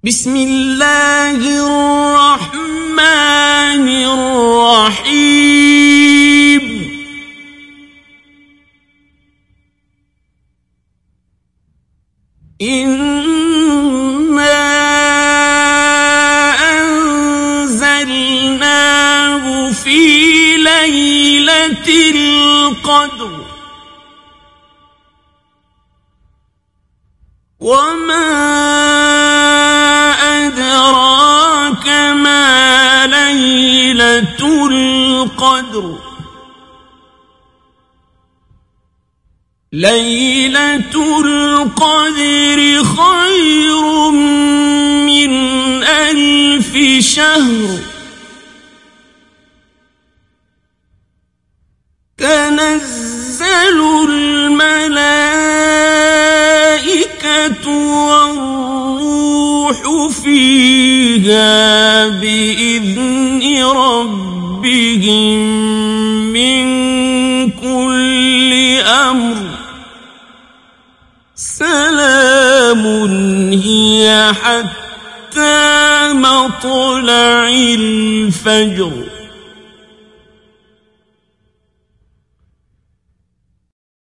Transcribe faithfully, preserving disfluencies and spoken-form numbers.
بسم الله الرحمن الرحيم إنا أنزلناه في ليلة القدر وما أدراك ما ليلة القدر ليلة القدر خير من ألف شهر تنزل الملائكة والروح فيها بإذن ربهم من كل أمر سلام هي حتى مطلع الفجر.